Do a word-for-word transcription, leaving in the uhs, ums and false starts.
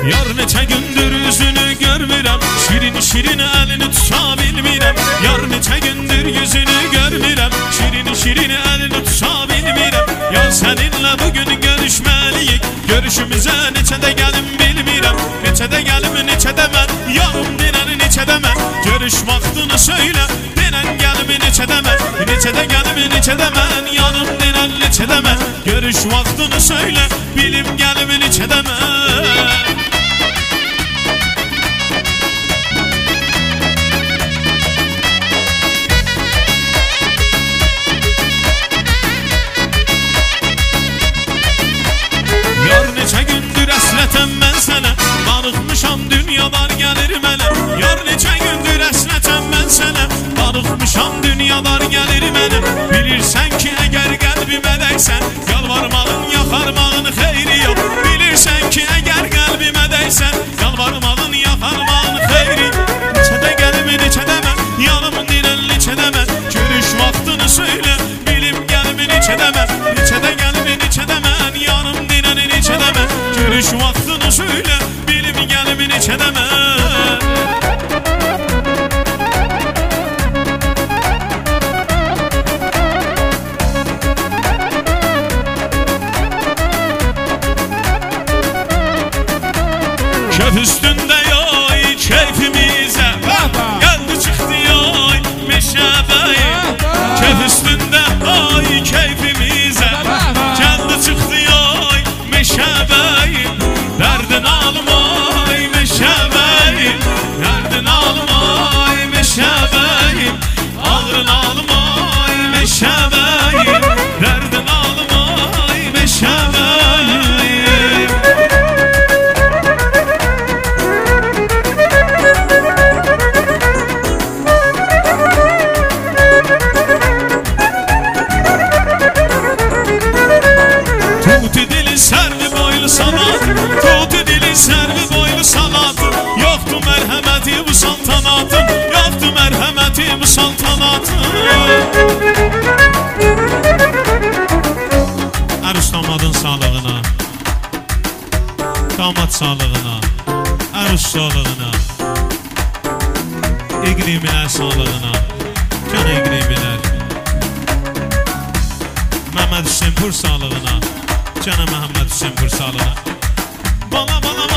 Yar neçə gündür yüzünü görmürəm, şirin şirin əlini tuta bilmirəm. Yar neçə gündür yüzünü görmürəm, şirin şirin əlini tuta bilmirəm. Yar səninlə bugün görüşməliyik, görüşümüzə neçə də gəlim bilmirəm. Neçə də gəlim, neçə də mən, yarım denən neçə də mən. Görüş vaxtını söylə, denən gəlim neçə də mən. Neçə də gəlim, neçə də mən, yarım denən neçə də mən. Görüş vaxtını söylə, bilim gəlim neçə də mən. Neçə gündür əslətəm mən sənə, darıxmışam dünyalar gəlir mənə. Yar neçə gündür əslətəm mən sənə, darıxmışam dünyalar gəlir mənə. Bilirsən ki əgər qəlbimə dəysən, yalvarmağın yaxarmağın xeyri yox. Bilirsən ki əgər qəlbimə dəysən, yalvarmağın yaxarmağın xeyri. Neçə də gəlib neçə də mən, yanım dinən neçə də mən. Görüş vaxtını söylə, bilim gəlib neçə də mən. Neçə də gəlib neçə də mən, yanım dinən neçə də mən. Görüş vaxtını söylə, bilim gəlib neçə də mən. Köf üstündə yoy keyfimizə, gəldi çıxdı yoy meşəbəyi. Köf üstündə yoy keyfimizə, gəldi çıxdı yoy meşəbəyi. Dərdin almay meşəbəyi, dərdin almay meşəbəyi. Ağrın almay meşəbəyi, dərdin almay meşəbəyi. Tuti dili sərvi boylu salat, tuti dili sərvi boylu salat. Yoxdur mərhəməti bu saltanatın, yoxdur mərhəməti bu saltanatın. Ərüz damadın sağlığına, damad sağlığına, ərüz sağlığına, iqlimilər sağlığına, can iqlimilər. Məhəmməd Hüseynpur sağlığına, canım Məhəmməd Hüseynpur sağlığına. Bala bala